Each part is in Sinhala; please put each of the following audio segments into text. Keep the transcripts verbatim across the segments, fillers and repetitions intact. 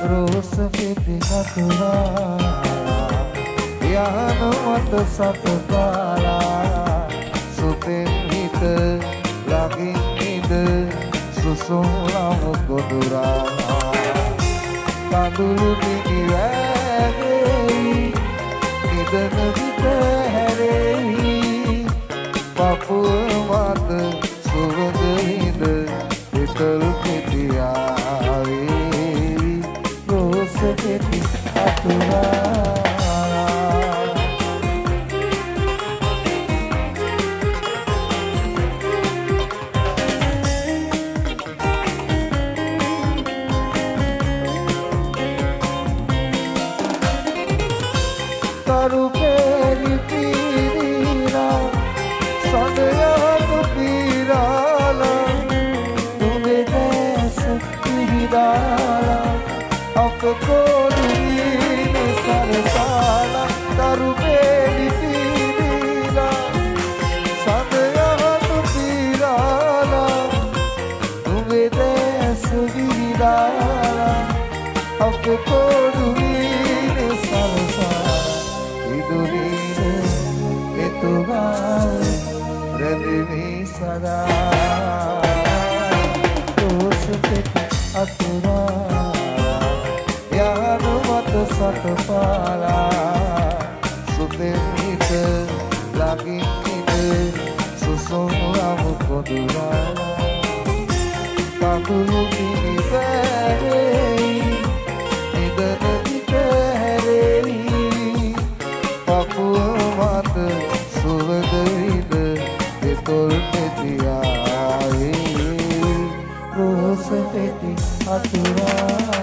රෝස පිටි කතුරා යහන මත සතපාලා සුපෙන් හිත ලගින් නිද සුසුම් ලම කොදුරා කඳුළු පිටි වැගෙයි නිදන විට හැරෙයි පපුව මත සුවඳ හිඳ විතල් පිටියාවේ රෝස පිටි අතුරා Satapala Supernita Lagi kita Susun lamu kodurala Kakulu kini berhei Nidana kita herei Papua mata Suvadrida Betul petiai Rosa peti aturala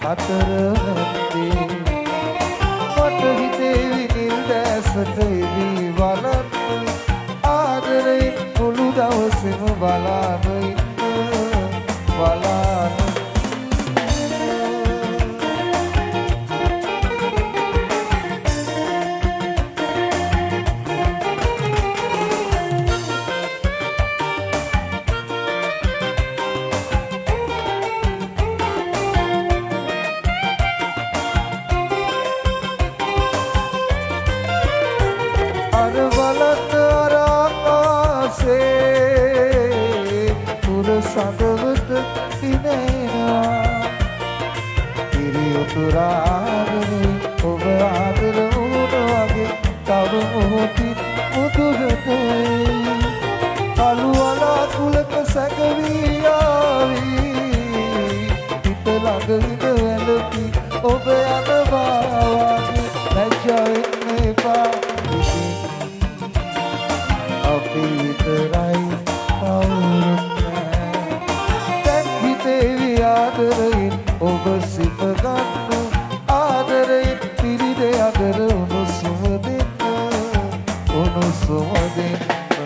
අතර නැත්තේ මට හිතේ විනිල් දැසට ඉදී බලන්න ආදරෙන් මුළු දවසෙම බලාන ඉන්න බලාන සඳවත ඉනේනවා ඉරි උතුරාදරේ ඔබ ආදර වුණ වගේ තව මොහොතින් මුදුගතේ කළු වලාකුළක සැඟවී ආවී හිත ළඟ ඉඳ වැළපි ඔබ යනවා වගේ ලැජ්ජා වෙන්න එපා අපි විතරයි කවුරුත් ආදරයෙන් ඔබ සිත ගන්න ආදරයෙන් පිරිද අදර උණුසුම දෙන්න උණුසුම දෙන්න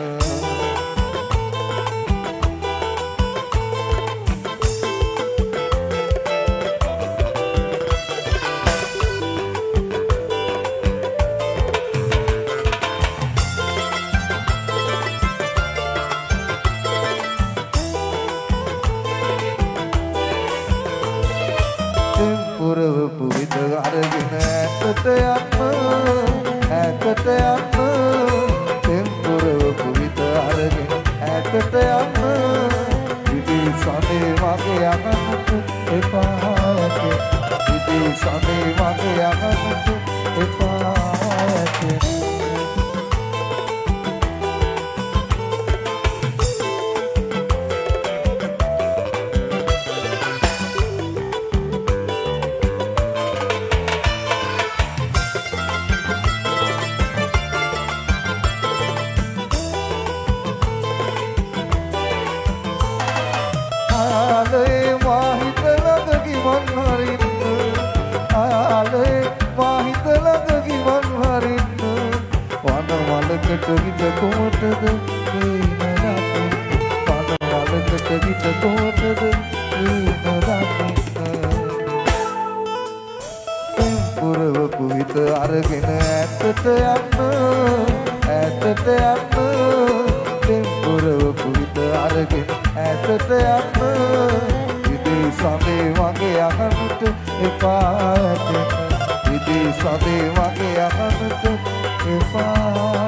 පුරවපු විට අරගෙන ඇතට යන්න ඇතට යන්න තෙම්පුරවපු විට අරගෙන ඇතට යන්න ඉති සඳේ වගේ යන්නට එපා ඇත ඉති සඳේ වගේ යන්නට එපා ඇත ආලේ මාහිත ළඟ ගිවන් හරින්න ආලේ මාහිත ළඟ ගිවන් හරින්න වන වලකට හිට කොමටද මේ නරක වන වලකට හිට කොමටද මේ නරක පුරවපු හිත අරගෙන ඇතට යන්න ඇතට යන්න පුරවපු හිත අරගෙන ඇතට යන්න ඉදී සඳේ වගේ යන්නට එපා ඇතට ඉදී සඳේ වගේ යන්නට එපා